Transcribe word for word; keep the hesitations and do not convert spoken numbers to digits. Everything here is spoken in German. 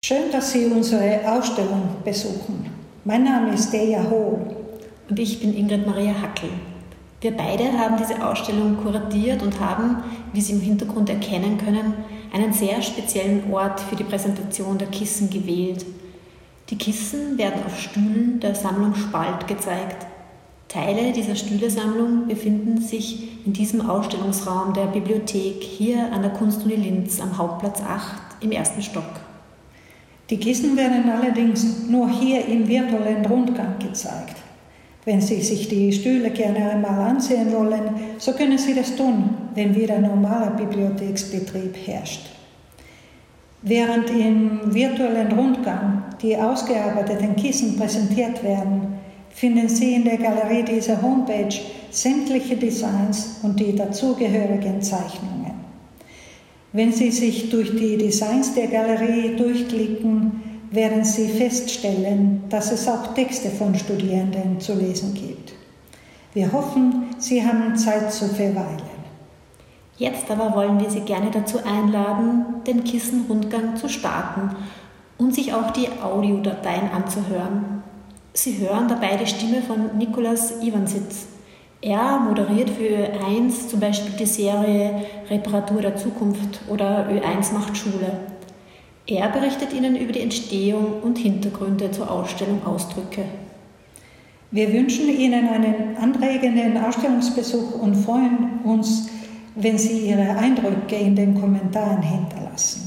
Schön, dass Sie unsere Ausstellung besuchen. Mein Name ist Deja Hohl. Und ich bin Ingrid Maria Hackel. Wir beide haben diese Ausstellung kuratiert und haben, wie Sie im Hintergrund erkennen können, einen sehr speziellen Ort für die Präsentation der Kissen gewählt. Die Kissen werden auf Stühlen der Sammlung Spalt gezeigt. Teile dieser Stühlesammlung befinden sich in diesem Ausstellungsraum der Bibliothek hier an der Kunstuni Linz am Hauptplatz acht im ersten Stock. Die Kissen werden allerdings nur hier im virtuellen Rundgang gezeigt. Wenn Sie sich die Stühle gerne einmal ansehen wollen, so können Sie das tun, wenn wieder normaler Bibliotheksbetrieb herrscht. Während im virtuellen Rundgang die ausgearbeiteten Kissen präsentiert werden, finden Sie in der Galerie dieser Homepage sämtliche Designs und die dazugehörigen Zeichnungen. Wenn Sie sich durch die Designs der Galerie durchklicken, werden Sie feststellen, dass es auch Texte von Studierenden zu lesen gibt. Wir hoffen, Sie haben Zeit zu verweilen. Jetzt aber wollen wir Sie gerne dazu einladen, den Kissenrundgang zu starten und sich auch die Audiodateien anzuhören. Sie hören dabei die Stimme von Nikolaus Iwansitz. Er moderiert für Ö eins zum Beispiel die Serie Reparatur der Zukunft oder Ö eins macht Schule. Er berichtet Ihnen über die Entstehung und Hintergründe zur Ausstellung Ausdrücke. Wir wünschen Ihnen einen anregenden Ausstellungsbesuch und freuen uns, wenn Sie Ihre Eindrücke in den Kommentaren hinterlassen.